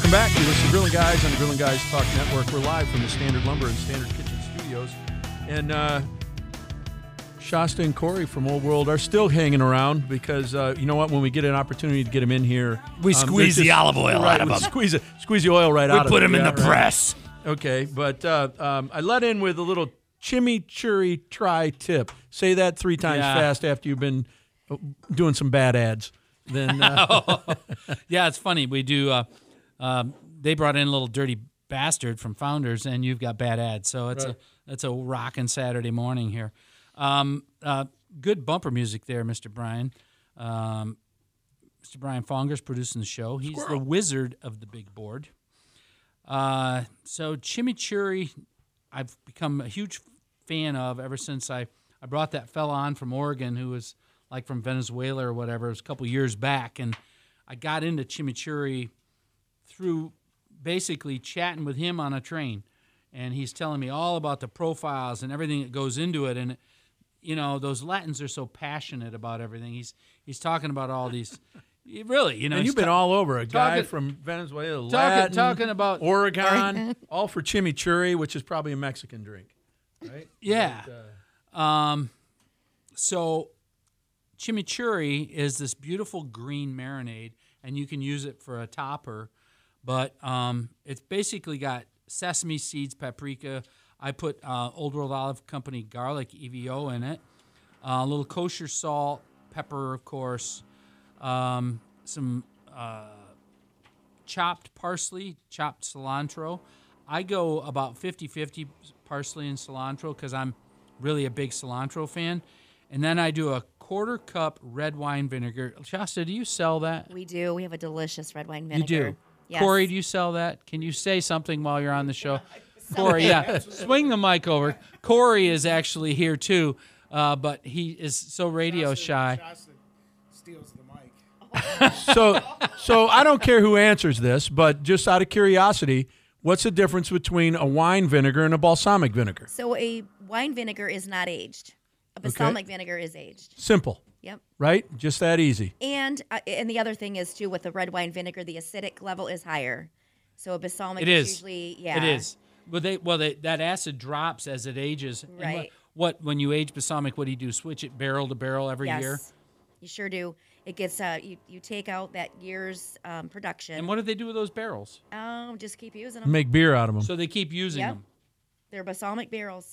Welcome back. You listen to Grilling Guys on the Grilling Guys Talk Network. We're live from the Standard Lumber and Standard Kitchen Studios. And Shasta and Corey from Old World are still hanging around because, you know what, when we get an opportunity to get them in here... We squeeze the olive oil out of them. Squeeze the oil right out of them. We put them in the press. Okay, but I let in with a little chimichurri tri-tip. Say that 3 times fast after you've been doing some bad ads. Then, yeah, it's funny. We do... they brought in a little dirty bastard from Founders, and you've got bad ads. So it's a rockin' Saturday morning here. Good bumper music there, Mr. Brian. Mr. Brian Fonger's producing the show. He's the wizard of the big board. So chimichurri, I've become a huge fan of ever since I brought that fella on from Oregon who was like from Venezuela or whatever. It was a couple years back, and I got into chimichurri through basically chatting with him on a train, and he's telling me all about the profiles and everything that goes into it. And you know, those Latins are so passionate about everything. He's talking about all these, really, you know. And you've been all over. A guy from Venezuela, Latin, talking about Oregon, all for chimichurri, which is probably a Mexican drink, right? Yeah. So chimichurri is this beautiful green marinade, and you can use it for a topper. But it's basically got sesame seeds, paprika. I put Old World Olive Company garlic EVO in it, a little kosher salt, pepper, of course, some chopped parsley, chopped cilantro. I go about 50-50 parsley and cilantro because I'm really a big cilantro fan. And then I do a 1/4 cup red wine vinegar. Shasta, do you sell that? We do. We have a delicious red wine vinegar. You do? Yes. Corey, do you sell that? Can you say something while you're on the show? Corey, yeah. Swing the mic over. Corey is actually here, too, but he is so radio shy. Shasta steals the mic. So I don't care who answers this, but just out of curiosity, what's the difference between a wine vinegar and a balsamic vinegar? So a wine vinegar is not aged. A balsamic vinegar is aged. Simple. Yep. Right? Just that easy. And the other thing is, too, with the red wine vinegar, the acidic level is higher. So a balsamic is usually, It is. That acid drops as it ages. Right. And when you age balsamic, what do you do? Switch it barrel to barrel every year? Yes, you sure do. It gets you take out that year's production. And what do they do with those barrels? Just keep using them. Make beer out of them. So they keep using them. They're balsamic barrels.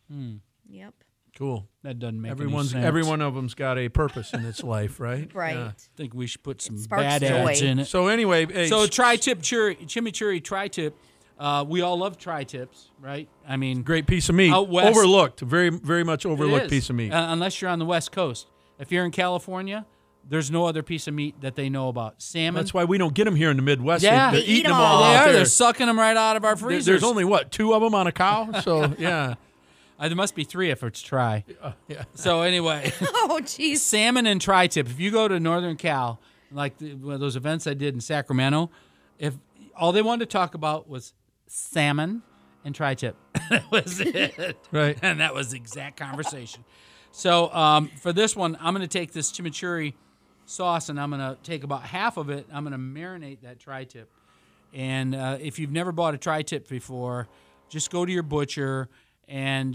Yep. Cool. That doesn't make any sense. Every one of them's got a purpose in its life, right? Right. Yeah. I think we should put some sparks bad joy. ads in it. So anyway, hey, chimichurri tri-tip. We all love tri-tips, right? I mean, great piece of meat. Out west, overlooked, very, very much overlooked piece of meat. Unless you're on the West Coast. If you're in California, there's no other piece of meat that they know about. Salmon. That's why we don't get them here in the Midwest. Yeah. They're They eating eat them 'em all all. out They are. there. They're sucking them right out of our freezers. There's only, 2 of them on a cow? So, yeah. There must be 3 if it's tri. Yeah. So anyway, Oh, jeez. salmon and tri-tip. If you go to Northern Cal, like one of those events I did in Sacramento, if all they wanted to talk about was salmon and tri-tip. That was it. Right. And that was the exact conversation. So for this one, I'm going to take this chimichurri sauce, and I'm going to take about half of it. I'm going to marinate that tri-tip. And if you've never bought a tri-tip before, just go to your butcher and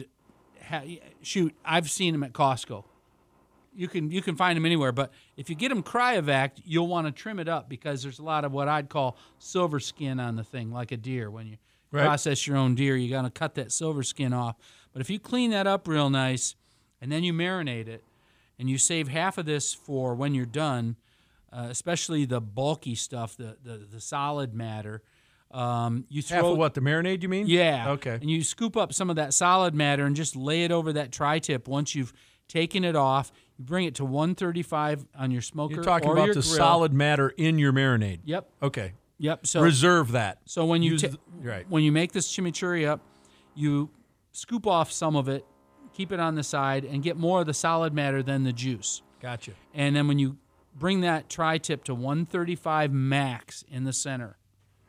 I've seen them at Costco. You can find them anywhere, but if you get them cryovac, you'll want to trim it up because there's a lot of what I'd call silver skin on the thing, like a deer. When you process your own deer, you're going to cut that silver skin off. But if you clean that up real nice and then you marinate it and you save half of this for when you're done, especially the bulky stuff, the solid matter, you throw Half of what, the marinade, you mean? Yeah. Okay. And you scoop up some of that solid matter and just lay it over that tri-tip. Once you've taken it off, you bring it to 135 on your smoker. You're talking or about your the grill. solid matter in your marinade. Yep. Okay. Yep. So reserve that. So when you Use right. when you make this chimichurri up, you scoop off some of it, keep it on the side, and get more of the solid matter than the juice. Gotcha. And then when you bring that tri-tip to 135 max in the center,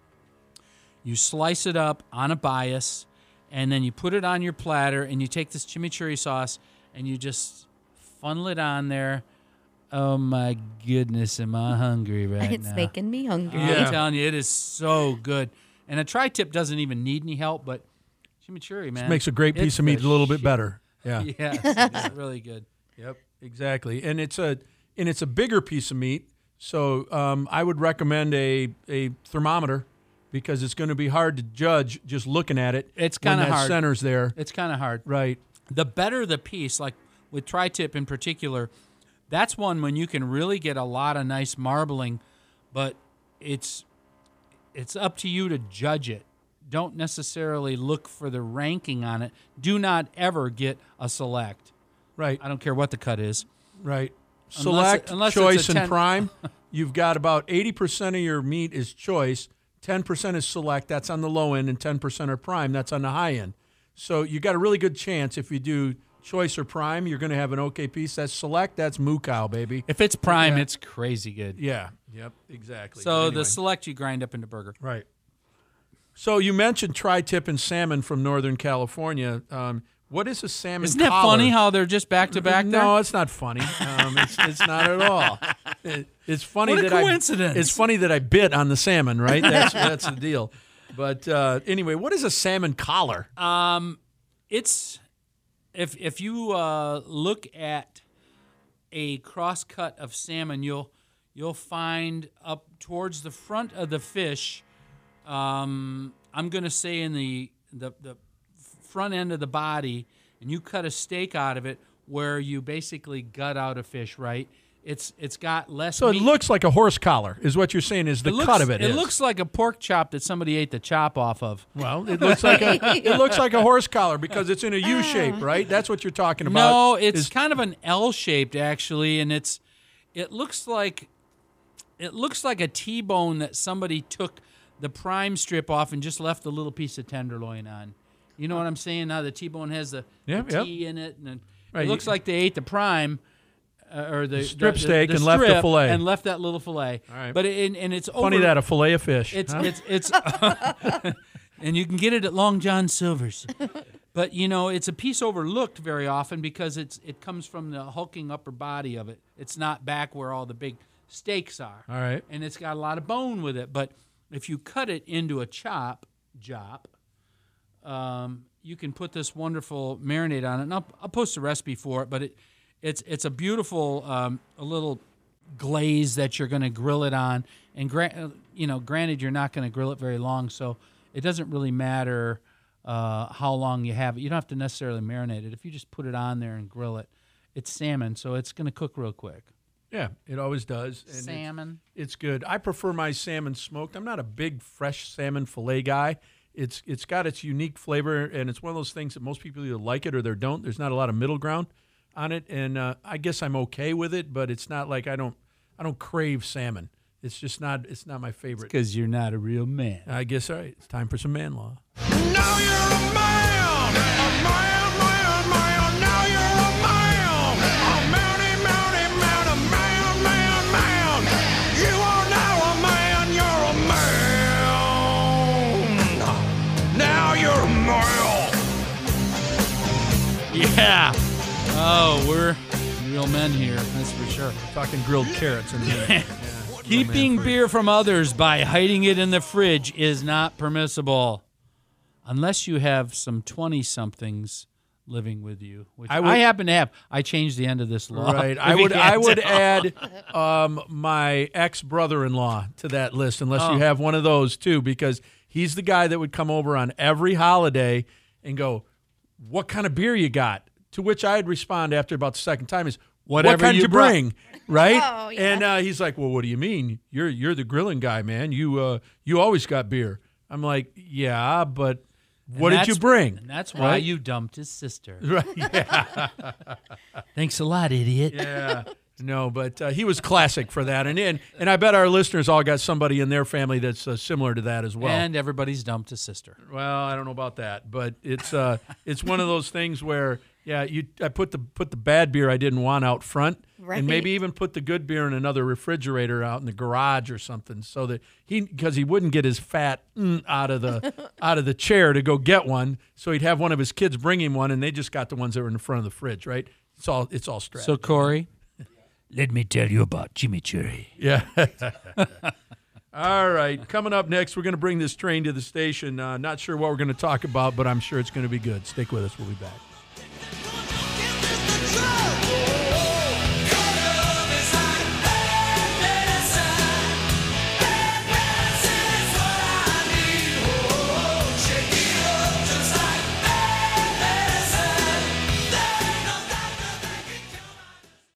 you slice it up on a bias, and then you put it on your platter, and you take this chimichurri sauce, and you just funnel it on there Oh my goodness, am I hungry right It's now? making me hungry. Yeah. I'm telling you, it is so good. And a tri-tip doesn't even need any help, but chimichurri, man, Makes a great it's piece of meat the a little bit shit. better. Yeah. Yes, it's really good. Yep, exactly. And it's a bigger piece of meat, so I would recommend a thermometer because it's going to be hard to judge just looking at it. It's when kinda that hard. center's there. It's kind of hard. Right. The better the piece, like with tri-tip in particular, that's one when you can really get a lot of nice marbling, but it's up to you to judge it. Don't necessarily look for the ranking on it. Do not ever get a select. Right. I don't care what the cut is. Right. Unless Select, it's choice, a 10 and prime. You've got about 80% of your meat is choice, 10% is select, that's on the low end, and 10% are prime, that's on the high end. So you got a really good chance if you do choice or prime, you're going to have an okay piece. That's select, that's moo cow, baby. If it's prime, Yeah. it's crazy good. Yeah. Yep. Exactly. So Anyway. the select you grind up into burger. Right. So you mentioned tri-tip and salmon from Northern California. What is a salmon Isn't it collar? funny how they're just back to back there? No, it's not funny. It's not at all. It's funny What a that coincidence. It's funny that I bit on the salmon, right? That's the deal. But anyway, what is a salmon collar? It's if you look at a cross cut of salmon, you'll find up towards the front of the fish. I'm going to say in the front end of the body, and you cut a steak out of it where you basically gut out a fish. Right? It's got less. So meat. it looks like a horse collar, is what you're saying? Is the cut of it? It is. looks like a pork chop that somebody ate the chop off of. Well, it looks like a horse collar because it's in a U shape, right? That's what you're talking about. No, it's kind of an L-shaped actually, and it looks like a T-bone that somebody took the prime strip off and just left a little piece of tenderloin on. You know what I'm saying? Now the T-bone has the T in it, and Right. it looks like they ate the prime or the strip steak and left the strip fillet. and left that little fillet. All right. But it's funny over, that a fillet of fish. It's huh? it's and you can get it at Long John Silver's. But it's a piece overlooked very often because it comes from the hulking upper body of it. It's not back where all the big steaks are. All right. And it's got a lot of bone with it. But if you cut it into a chop, you can put this wonderful marinade on it. And I'll post a recipe for it, but it's a beautiful a little glaze that you're going to grill it on. And granted, you're not going to grill it very long, so it doesn't really matter how long you have it. You don't have to necessarily marinate it. If you just put it on there and grill it, it's salmon, so it's going to cook real quick. Yeah, it always does. And Salmon. It's good. I prefer my salmon smoked. I'm not a big fresh salmon fillet guy. It's got its unique flavor, and it's one of those things that most people either like it or they don't. There's not a lot of middle ground on it, and I guess I'm okay with it, but it's not like I don't crave salmon. It's just not. It's not my favorite. Because you're not a real man. I guess all right. It's time for some man law. Now you're a man, a man, man, man. Now you're a man, a man, man. You are now a man, you're a man. Now you're a man. Yeah. Oh, we're real men here. That's for sure. Talking grilled carrots and yeah. Keeping beer from others by hiding it in the fridge is not permissible. Unless you have some 20-somethings living with you, which I happen to have. I changed the end of this law. Right. I would add my ex-brother-in-law to that list, unless you have one of those too, because he's the guy that would come over on every holiday and go, "What kind of beer you got?" To which I'd respond after about the second time is, Whatever "What kind you did you bring?" Right? Oh, yeah. And he's like, "Well, what do you mean? You're the grilling guy, man. You always got beer." I'm like, "Yeah, but what did you bring?" And that's why Right? you dumped his sister. Right? Yeah. Thanks a lot, idiot. Yeah. No, but he was classic for that. And I bet our listeners all got somebody in their family that's similar to that as well. And everybody's dumped his sister. Well, I don't know about that, but it's one of those things where I put the bad beer I didn't want out front, Right. and maybe even put the good beer in another refrigerator out in the garage or something, so that because he wouldn't get his fat out of the chair to go get one, so he'd have one of his kids bring him one, and they just got the ones that were in the front of the fridge, right? It's all strategy. So, Corey, Let me tell you about chimichurri. Yeah. All right. Coming up next, we're going to bring this train to the station. Not sure what we're going to talk about, but I'm sure it's going to be good. Stick with us. We'll be back.